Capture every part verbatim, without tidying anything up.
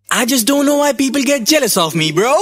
I just don't know why people get jealous of me, bro.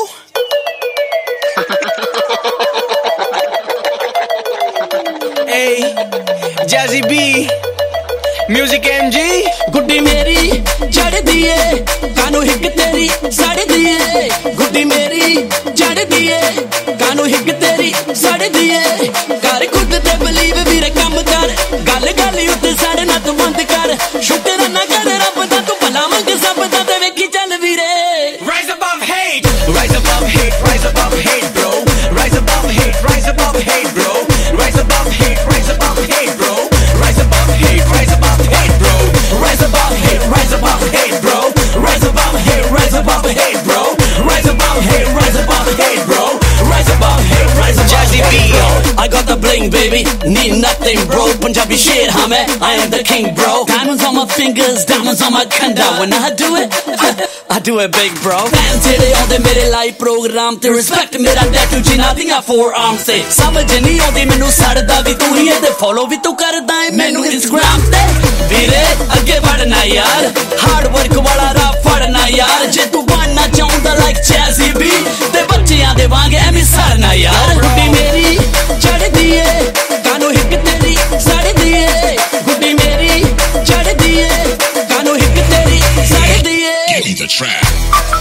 Hey, Jazzy B, Music M G. गुड्डी मेरी चढ़ दिए कानू हिक तेरी सड़ दिए गुड्डी मेरी चढ़ दिए कानू हिक तेरी सड़ दिए कर खुद ते बलीव वीरे कम कर गल गल उत्ते साढ़े ना तू बंद कर शुक्र ना कर रब दा तू भला मंग सब दा ते वेखी चल वीरे Rise above hate, rise above hate, rise above hate, bro. Rise above hate, rise above hate, bro. Rise above hate, rise above hate, bro. Rise above hate, rise above hate, bro. Rise above hate, rise above hate, bro. Rise above hate, rise above hate, bro. Rise above hate, rise above hate, bro. Rise above hate, rise above Jazzy B, I got the bling, baby. Need nothing, bro. Punjabi shit, huh, man? I am the king, bro. Diamonds on my fingers, diamonds on my khanda. When I do it, I do it big, bro. Fans तेरे आउंदे मेरे live program ते respect मेरा tattoo जिना दियां four arms ते समझ नहीं आउंदी मैनू सड़दा भी तू ही है ते फॉलो भी तू करदा है मैनू इंस्टाग्राम ते वीरे अगे बढ़ना यार हार्ड वर्क वाला राह फड़ना यार जे तू बनना चाहुंदा लाइक जैज़ी बी ते बच्चियां दे वांग एवें सरना यार गुड्डी मेरी चढ़ दिए कानू हिक तेरी सड़ दिए गुड्डी मेरी चढ़ दिए कानू हिक तेरी सड़ दिए Give me the track.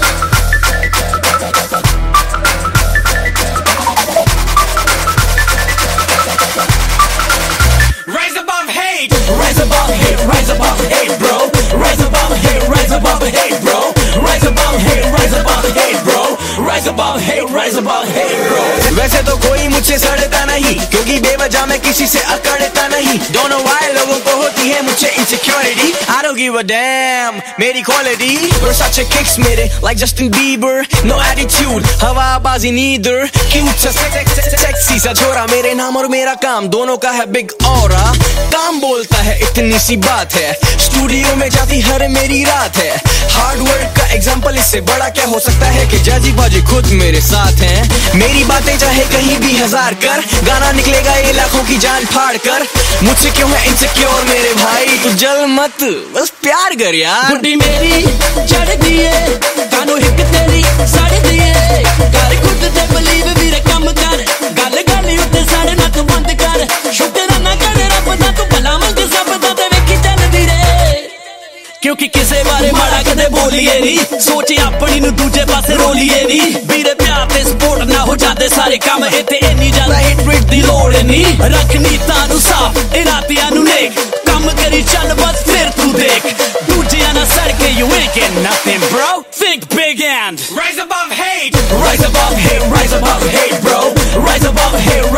Rise above hate, rise above hate, rise above hate, bro. Rise above hate, rise above hate, bro. Rise above hate, rise above hate, bro. Rise above hate, rise above hate, bro. वैसे तो कोई मुझसे सड़ता नहीं क्योंकि बेवजह मैं किसी से अकड़ता नहीं Don't know why लोगों को होती है मुझसे insecurity I don't give a damn मेरी quality Versace kicks मेरे like Justin Bieber No attitude हवाबाजी neither Cute सा sexy सा छोरा मेरे नाम और मेरा काम दोनों का है big aura काम बोलता है इतनी सी बात है स्टूडियो में जाती हर मेरी रात है हार्ड वर्क का एग्जाम्पल इससे बड़ा क्या हो सकता है कि जाजी बाजी खुद मेरे साथ हैं मेरी बातें चाहे कहीं भी हजार कर गाना निकलेगा ये लाखों की जान फाड़ कर मुझसे क्यों है इनसिक्योर मेरे भाई तू जल मत बस प्यार कर यार गुड्डी मेरी चढ़ दिए कानू हिक तेरी सड़ दिए कर खुद ते बलीव वीरे कम कर गल गल उत्ते साढ़े ना तू बंद कर शुक्र ना कर रब दा तू भला मंग सब दा ते वेखी चल वीरे क्योंकि किसे बारे माड़ा कदे बोलिए नहीं सोचे अपनी नु दूजे पासे रोलिए नहीं वीरे प्यार ते सपोर्ट ना हो जाते सारे काम इत्थे इन्नी ज्यादा हिट रेट दी लोड़ नहीं रखनी तानू साफ इरादियां नु नेक कम करी चल बस फिर तू देख दूजियां ना सड़ के you ain't getting nothing bro think big and Rise above hate rise above hate rise above hate bro rise above hate